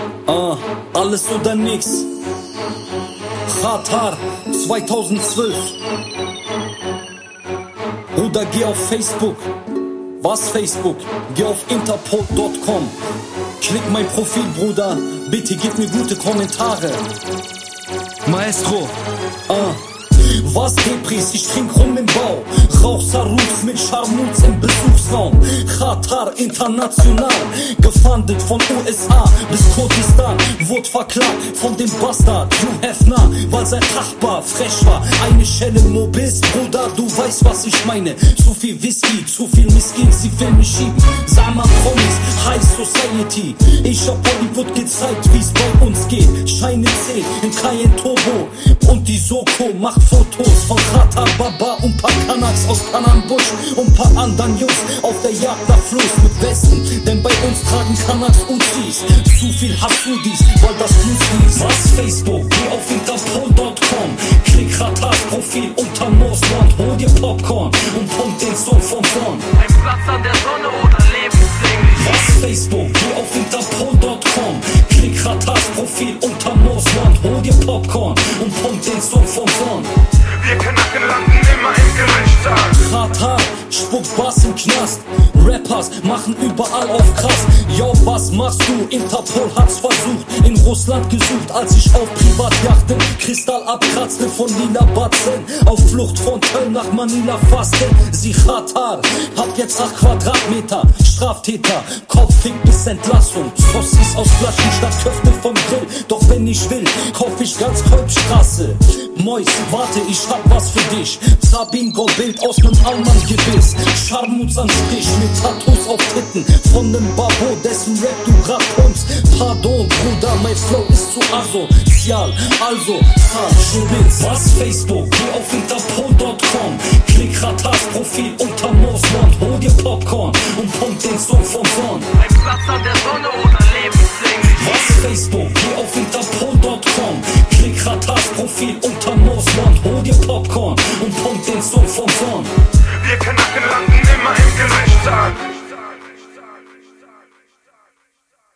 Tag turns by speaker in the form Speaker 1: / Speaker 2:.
Speaker 1: Alles oder nix. Khatar 2012. Bruder, geh auf Facebook. Was Facebook? Geh auf interpol.com. Klick mein Profil, Bruder. Bitte gib mir gute Kommentare.
Speaker 2: Maestro.
Speaker 1: Was Depris, ich trink rum im Bau. Rauch Sarus mit Scharmutz im Besuchsraum. Khatar international, gefahndet von USA bis Kurdistan. Wurde verklagt von dem Bastard Hugh Hefner, weil sein Nachbar frech war. Eine Schelle nur bist, Bruder, du weißt, was ich meine. Zu viel Whisky, zu viel Miskins, die Filme schieben. Sama Promis, High Society. Ich hab Hollywood gezeigt, wie's bei uns geht. Scheine 10 in Cayenne Turbo. Und die Soko macht Fotos von Khatar Baba und paar Kanaks aus Kananbusch und paar anderen Jungs auf der Jagd nach Fluss mit Westen. Denn bei uns tragen Kanaks Uzis. Zu viel Hassudis, weil das Blut ist. Was Facebook? Geh auf interpol.com. Klick Khatars Profil unter Moosland. Hol dir Popcorn und pump den Song von vorn.
Speaker 3: Ein Platz an der Sonne oder lebenslänglich.
Speaker 1: Was Facebook? Geh auf interpol.com. Klick Khatars Profil unter Moosland. Hol dir Popcorn und pump den Song von vorn.
Speaker 3: Wir Kanaken landen immer im Gerichtssaal.
Speaker 1: Khatar spuckt Bass im Knast. Rappers machen überall auf krass. Yo, was machst du? Interpol hat's versucht, in Russland gesucht, als ich auf Privatjachten Kristall abkratzte von lila Batzen. Auf Flucht von Köln nach Manila fasste. Sie Khatar, hab jetzt 8 Quadratmeter. Straftäter, Kopffick bis Entlassung. Sossis aus Flaschen statt Köfte vom Grill. Doch wenn ich will, kauf ich ganz Kolbstraße. Mois, warte, ich hab was für dich. Zabingo-Bild aus nem Allmann-Gebiss. Scharmutz am Strich mit Tattoos auf Titten. Von nem Babo, dessen Rap du grad pumpst. Pardon, Bruder, mein Flow ist zu asozial. Also, Schubitz. Was Facebook? Geh auf interpol.com. Klick Khatars Profil unter Moosland. Hol dir Popcorn und pump den Song von vorn.
Speaker 3: Ein Platz an der Sonne oder lebenslänglich.
Speaker 1: Was Facebook? Geh auf interpol.com. Klick Khatars Profil unter